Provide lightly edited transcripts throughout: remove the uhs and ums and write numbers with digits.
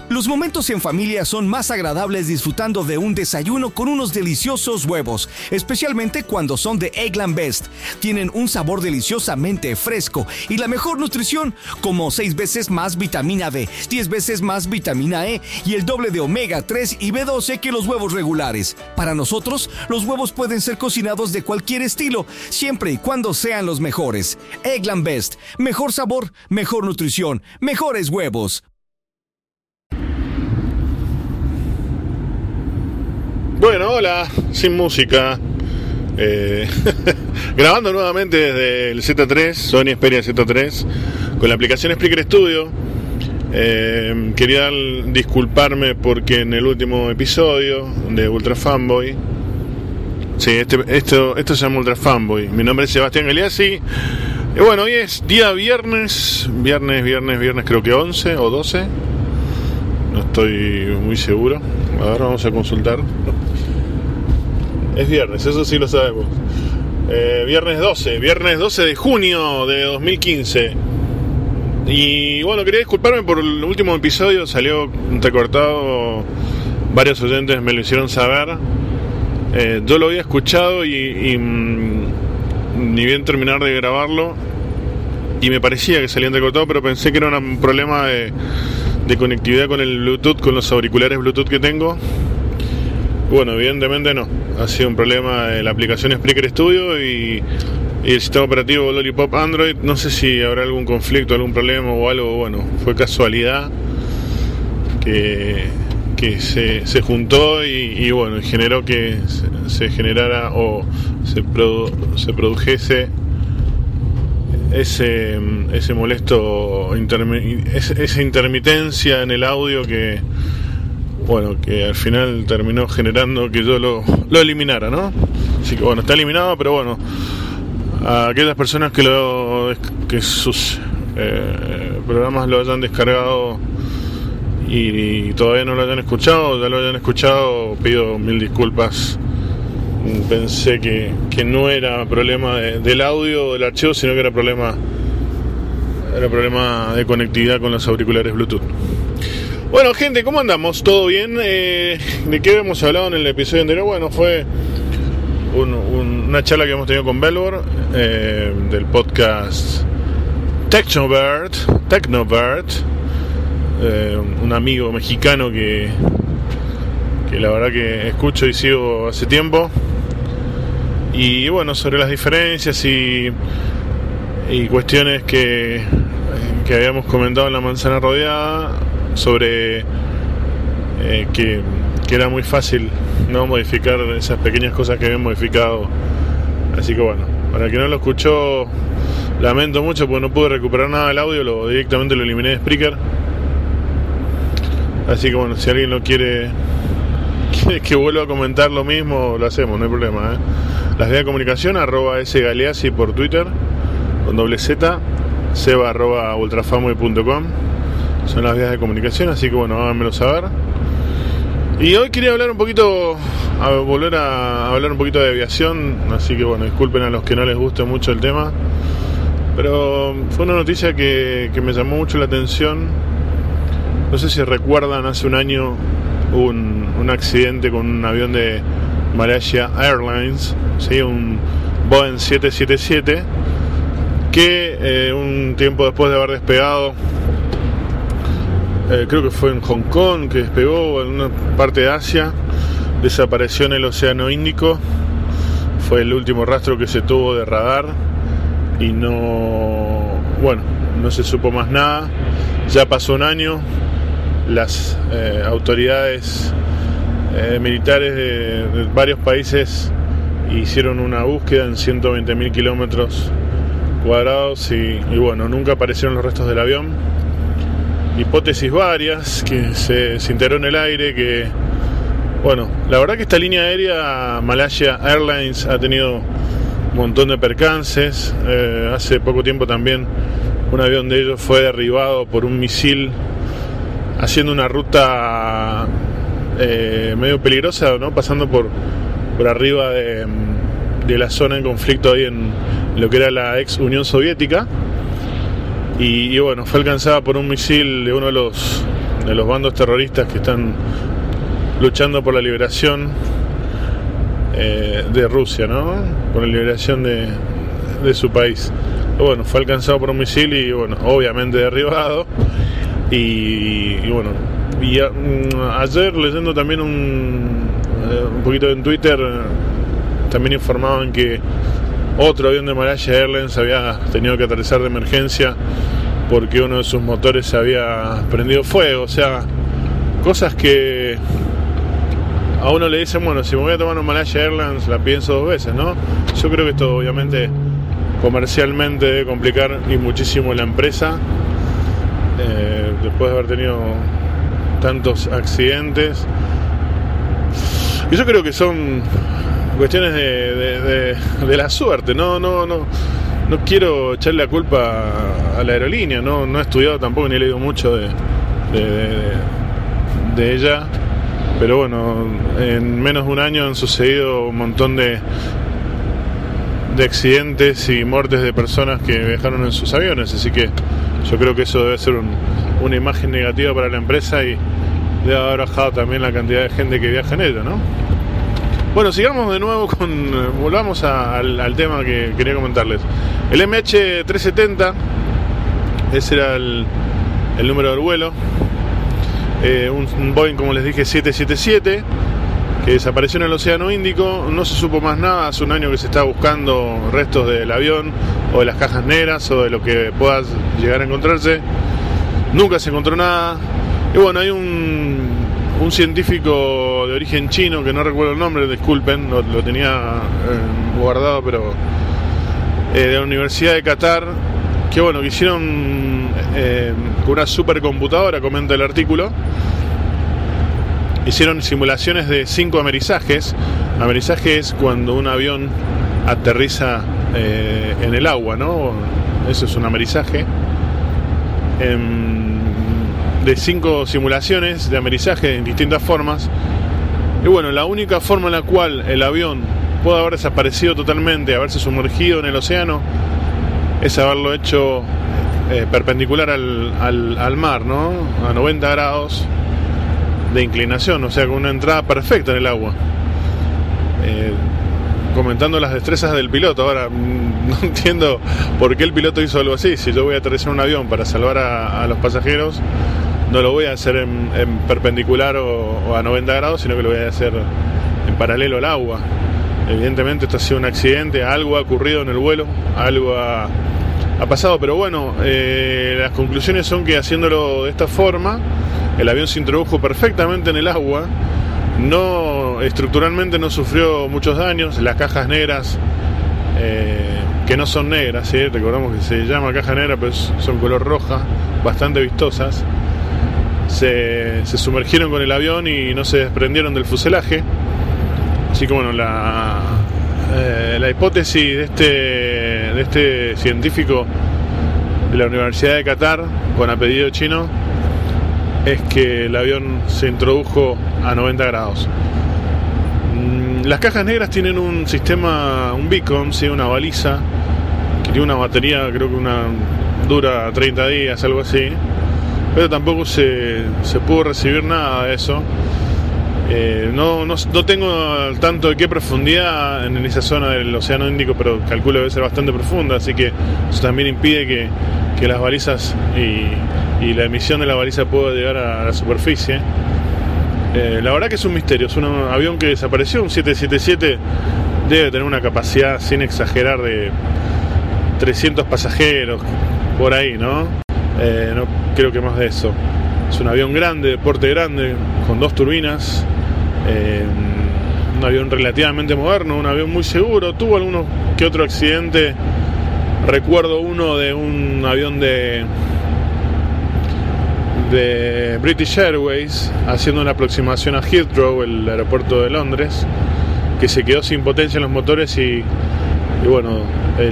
Los momentos en familia son más agradables disfrutando de un desayuno con unos deliciosos huevos, especialmente cuando son de Eggland Best. Tienen un sabor deliciosamente fresco y la mejor nutrición, como 6 veces más vitamina D, 10 veces más vitamina E y el doble de omega 3 y B12 que los huevos regulares. Para nosotros, los huevos pueden ser cocinados de cualquier estilo, siempre y cuando sean los mejores. Eggland Best, mejor sabor, mejor nutrición, mejores huevos. Bueno, hola, sin música, grabando nuevamente desde el Z3, Sony Xperia Z3, con la aplicación Spreaker Studio. Quería disculparme porque en el último episodio de Ultra Fanboy, sí, esto se llama Ultra Fanboy, mi nombre es Sebastián Galeazzi, y bueno, hoy es día viernes, creo que 11 o 12, no estoy muy seguro, a ver, vamos a consultar. Es viernes, eso sí lo sabemos. Viernes 12 de junio de 2015. Y bueno, quería disculparme por el último episodio, salió recortado, varios oyentes me lo hicieron saber. Yo lo había escuchado y ni bien terminar de grabarlo, y me parecía que salían recortados, pero pensé que era un problema de conectividad con el Bluetooth, con los auriculares Bluetooth que tengo. Bueno, evidentemente no, ha sido un problema de la aplicación Spreaker Studio y el sistema operativo Lollipop Android. No sé si habrá algún conflicto, algún problema o algo. Bueno, fue casualidad que se juntó y bueno, generó que se generara o se produjese ese molesto esa intermitencia en el audio que, bueno, que al final terminó generando que yo lo eliminara, ¿no? Así que bueno, está eliminado, pero bueno, a aquellas personas que sus programas lo hayan descargado y todavía no lo hayan escuchado, ya lo hayan escuchado, pido mil disculpas. Pensé que no era problema del audio o del archivo, sino que era problema de conectividad con los auriculares Bluetooth. Bueno, gente, ¿cómo andamos? ¿Todo bien? ¿De qué hemos hablado en el episodio anterior? Bueno, fue una charla que hemos tenido con Belbor, del podcast Technobird, un amigo mexicano que la verdad que escucho y sigo hace tiempo. Y bueno, sobre las diferencias y cuestiones que habíamos comentado en La Manzana Rodeada, sobre que era muy fácil no modificar esas pequeñas cosas que habían modificado. Así que bueno, para el que no lo escuchó, lamento mucho porque no pude recuperar nada del audio, directamente lo eliminé de Spreaker. Así que bueno, si alguien lo quiere que vuelva a comentar lo mismo, lo hacemos, no hay problema, Las vías de comunicación, @sgaleazzi por Twitter con $Z, seba@ultrafanboy.com, son las vías de comunicación, así que bueno, háganmelo saber. Y hoy quería hablar volver a hablar un poquito de aviación, así que bueno, disculpen a los que no les guste mucho el tema, pero fue una noticia que me llamó mucho la atención. No sé si recuerdan, hace un año hubo un accidente con un avión de Malaysia Airlines, ¿sí? Un Boeing 777, que un tiempo después de haber despegado, creo que fue en Hong Kong, que despegó en una parte de Asia, desapareció en el Océano Índico. Fue el último rastro que se tuvo de radar y no se supo más nada. Ya pasó un año, las autoridades militares de varios países hicieron una búsqueda en 120.000 kilómetros cuadrados y bueno, nunca aparecieron los restos del avión. Hipótesis varias, que se integró en el aire, que bueno, la verdad que esta línea aérea Malaysia Airlines ha tenido un montón de percances. Hace poco tiempo también un avión de ellos fue derribado por un misil haciendo una ruta medio peligrosa, ¿no? Pasando por arriba de la zona en conflicto ahí en lo que era la ex Unión Soviética, y bueno, fue alcanzada por un misil de uno de los bandos terroristas que están luchando por la liberación de Rusia, ¿no? Por la liberación de su país. Bueno, fue alcanzado por un misil y bueno, obviamente derribado. Y bueno, ayer leyendo también un poquito en Twitter, también informaban que otro avión de Malaysia Airlines había tenido que aterrizar de emergencia porque uno de sus motores se había prendido fuego. O sea, cosas que a uno le dicen, bueno, si me voy a tomar un Malaysia Airlines la pienso dos veces, ¿no? Yo creo que esto obviamente comercialmente debe complicar y muchísimo la empresa, después de haber tenido tantos accidentes. Y yo creo que son cuestiones de la suerte. No quiero echarle la culpa a la aerolínea, no he estudiado tampoco ni he leído mucho de ella, pero bueno, en menos de un año han sucedido un montón de accidentes y muertes de personas que viajaron en sus aviones, así que yo creo que eso debe ser una imagen negativa para la empresa y debe haber bajado también la cantidad de gente que viaja en ella, ¿no? Bueno, sigamos de nuevo volvamos al tema que quería comentarles. El MH370, ese era el número del vuelo, un Boeing, como les dije, 777, que desapareció en el Océano Índico. No se supo más nada. Hace un año que se está buscando restos del avión o de las cajas negras o de lo que pueda llegar a encontrarse. Nunca se encontró nada. Y bueno, hay un científico de origen chino, que no recuerdo el nombre, disculpen, lo tenía guardado, pero de la Universidad de Qatar, que bueno, que hicieron con una supercomputadora, comenta el artículo. Hicieron simulaciones de 5 amerizajes. Amerizaje es cuando un avión aterriza en el agua, ¿no? Eso es un amerizaje. De 5 simulaciones de amerizaje en distintas formas. Y bueno, la única forma en la cual el avión puede haber desaparecido totalmente, haberse sumergido en el océano, es haberlo hecho perpendicular al mar, ¿no? A 90 grados de inclinación, o sea, con una entrada perfecta en el agua. Comentando las destrezas del piloto. Ahora, no entiendo por qué el piloto hizo algo así. Si yo voy a aterrizar un avión para salvar a los pasajeros, no lo voy a hacer en perpendicular o a 90 grados, sino que lo voy a hacer en paralelo al agua. Evidentemente esto ha sido un accidente, algo ha ocurrido en el vuelo, algo ha pasado, pero bueno, las conclusiones son que haciéndolo de esta forma, el avión se introdujo perfectamente en el agua, estructuralmente no sufrió muchos daños. Las cajas negras, que no son negras, ¿sí? Recordamos que se llama caja negra, pero son color roja, bastante vistosas, se sumergieron con el avión y no se desprendieron del fuselaje. Así que bueno, la hipótesis de este científico de la Universidad de Qatar, con apellido chino, es que el avión se introdujo a 90 grados. Las cajas negras tienen un sistema, un beacon, ¿sí? Una baliza que tiene una batería, creo que dura 30 días, algo así, pero tampoco se pudo recibir nada de eso. No tengo al tanto de qué profundidad en esa zona del Océano Índico, pero calculo que debe ser bastante profunda, así que eso también impide que las balizas y la emisión de la baliza pueda llegar a la superficie. La verdad que es un misterio. Es un avión que desapareció, un 777, debe tener una capacidad, sin exagerar, de 300 pasajeros, por ahí, ¿no? No creo que más de eso. Es un avión grande, de porte grande, con 2 turbinas, un avión relativamente moderno, un avión muy seguro. Tuvo alguno que otro accidente. Recuerdo uno de un avión de British Airways haciendo una aproximación a Heathrow, el aeropuerto de Londres, que se quedó sin potencia en los motores y bueno,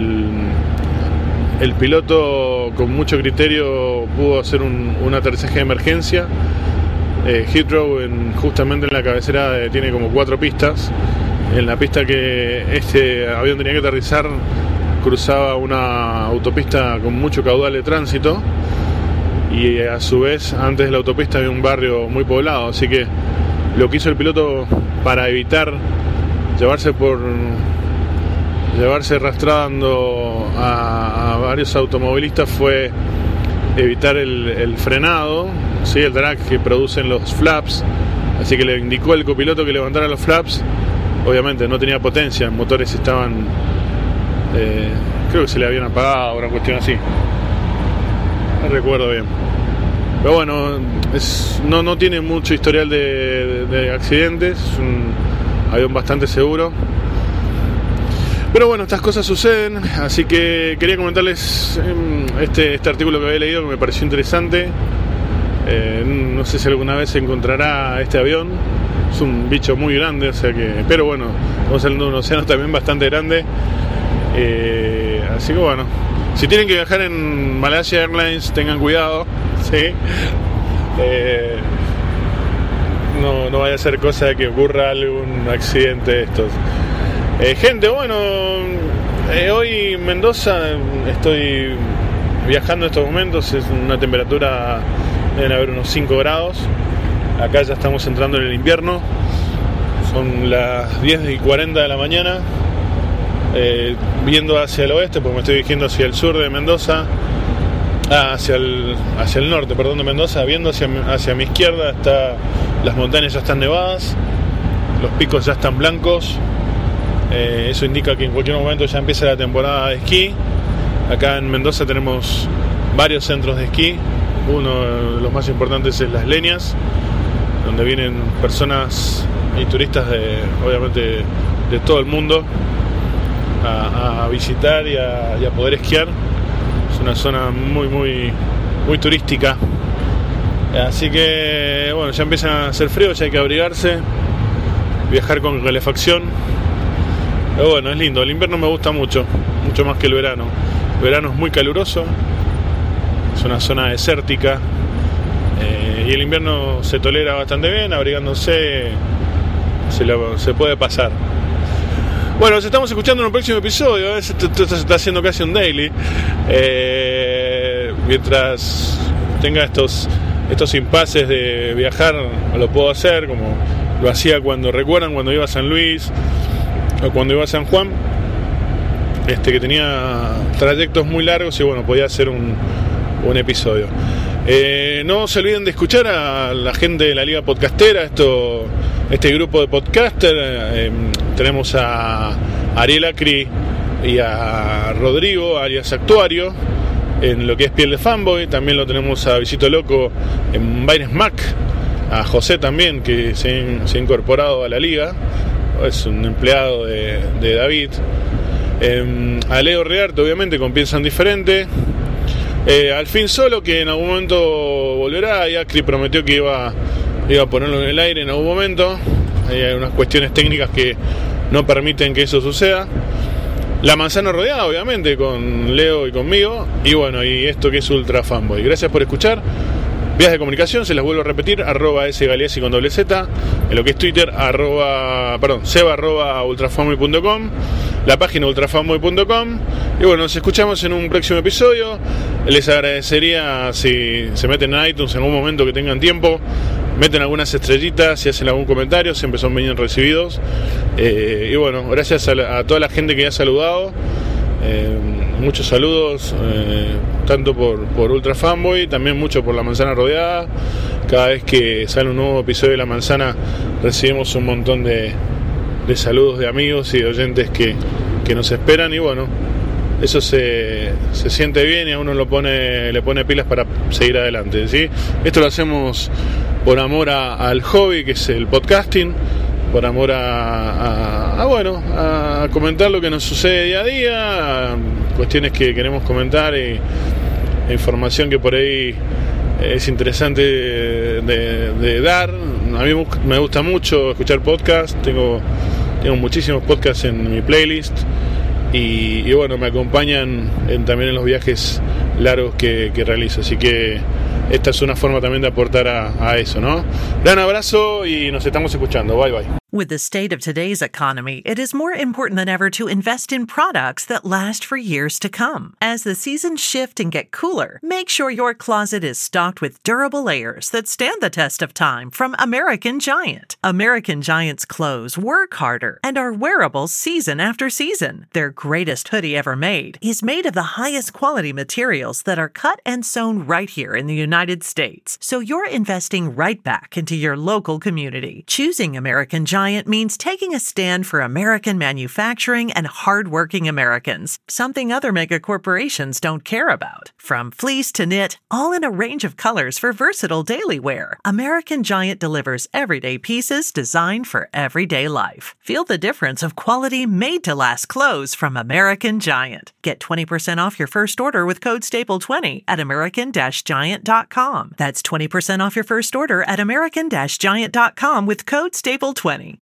el piloto con mucho criterio pudo hacer un aterrizaje de emergencia. Heathrow, justamente en la cabecera, tiene como 4 pistas. En la pista que este avión tenía que aterrizar, cruzaba una autopista con mucho caudal de tránsito. y a su vez antes de la autopista había un barrio muy poblado, así que lo que hizo el piloto para evitar llevarse arrastrando a varios automovilistas fue evitar el frenado, ¿sí? El drag que producen los flaps, así que le indicó al copiloto que levantara los flaps. Obviamente no tenía potencia, los motores estaban creo que se le habían apagado, una cuestión así, no recuerdo bien, pero bueno, no tiene mucho historial de accidentes, es un avión bastante seguro. Pero bueno, estas cosas suceden, así que quería comentarles este artículo que había leído que me pareció interesante. No sé si alguna vez se encontrará este avión, es un bicho muy grande, o sea que, pero bueno, estamos hablando de un océano también bastante grande, así que bueno, si tienen que viajar en Malaysia Airlines tengan cuidado, ¿sí? No vaya a ser cosa de que ocurra algún accidente de estos. Gente, bueno, hoy en Mendoza estoy viajando en estos momentos, es una temperatura, deben haber unos 5 grados, acá ya estamos entrando en el invierno, son las 10:40 de la mañana, viendo hacia el oeste, porque me estoy dirigiendo hacia el sur de Mendoza, hacia el norte, perdón, de Mendoza, viendo hacia mi izquierda, las montañas ya están nevadas, los picos ya están blancos. Eso indica que en cualquier momento ya empieza la temporada de esquí. Acá en Mendoza tenemos varios centros de esquí. Uno de los más importantes es Las Leñas, donde vienen personas y turistas obviamente de todo el mundo a visitar y a poder esquiar. Es una zona muy muy muy turística, así que bueno, ya empieza a hacer frío, ya hay que abrigarse, viajar con calefacción. Pero bueno, es lindo, el invierno me gusta mucho más que el verano. El verano es muy caluroso, es una zona desértica, y el invierno se tolera bastante bien, abrigándose se puede pasar. Bueno, nos estamos escuchando en un próximo episodio, esto se está haciendo casi un daily, mientras tenga estos impases de viajar, lo puedo hacer como lo hacía cuando iba a San Luis o cuando iba a San Juan, que tenía trayectos muy largos y bueno, podía hacer un episodio. No se olviden de escuchar a la gente de la Liga Podcastera, este grupo de podcaster. Tenemos a Ariel Acri y a Rodrigo, alias Actuario, en lo que es Piel de Fanboy. También lo tenemos a Visito Loco en Baines Mac, a José también, que se ha incorporado a la liga, es un empleado de David, a Leo Rearte obviamente con Piensan Diferente, al fin Solo, que en algún momento volverá, y Acri prometió que iba a ponerlo en el aire en algún momento. Hay unas cuestiones técnicas que no permiten que eso suceda. La Manzana Rodeada obviamente con Leo y conmigo, y bueno, y esto que es Ultra Fanboy. Gracias por escuchar. Vías de comunicación, se las vuelvo a repetir, @sgaliasi con doble Z, en lo que es Twitter, seba@ultrafanboy.com, la página ultrafanboy.com, y bueno, nos escuchamos en un próximo episodio. Les agradecería si se meten en iTunes en algún momento que tengan tiempo, meten algunas estrellitas, si hacen algún comentario, siempre son bien recibidos, y bueno, gracias a toda la gente que ya ha saludado. Muchos saludos, tanto por Ultra Fanboy, también mucho por La Manzana Rodeada. Cada vez que sale un nuevo episodio de La Manzana recibimos un montón de saludos de amigos y de oyentes que nos esperan, y bueno, eso se siente bien y a uno le pone pilas para seguir adelante, ¿sí? Esto lo hacemos por amor al hobby que es el podcasting, por amor a comentar lo que nos sucede día a día, cuestiones que queremos comentar y información que por ahí es interesante de dar. A mí me gusta mucho escuchar podcasts, tengo muchísimos podcasts en mi playlist y bueno, me acompañan también en los viajes largos que realizo, así que esta es una forma también de aportar a eso, ¿no? Gran abrazo y nos estamos escuchando, bye bye. With the state of today's economy, it is more important than ever to invest in products that last for years to come. As the seasons shift and get cooler, make sure your closet is stocked with durable layers that stand the test of time from American Giant. American Giant's clothes work harder and are wearable season after season. Their greatest hoodie ever made is made of the highest quality materials that are cut and sewn right here in the United States. So you're investing right back into your local community. Choosing American Giant means taking a stand for American manufacturing and hardworking Americans, something other mega corporations don't care about. From fleece to knit, all in a range of colors for versatile daily wear, American Giant delivers everyday pieces designed for everyday life. Feel the difference of quality made-to-last clothes from American Giant. Get 20% off your first order with code STAPLE20 at american-giant.com. That's 20% off your first order at american-giant.com with code STAPLE20.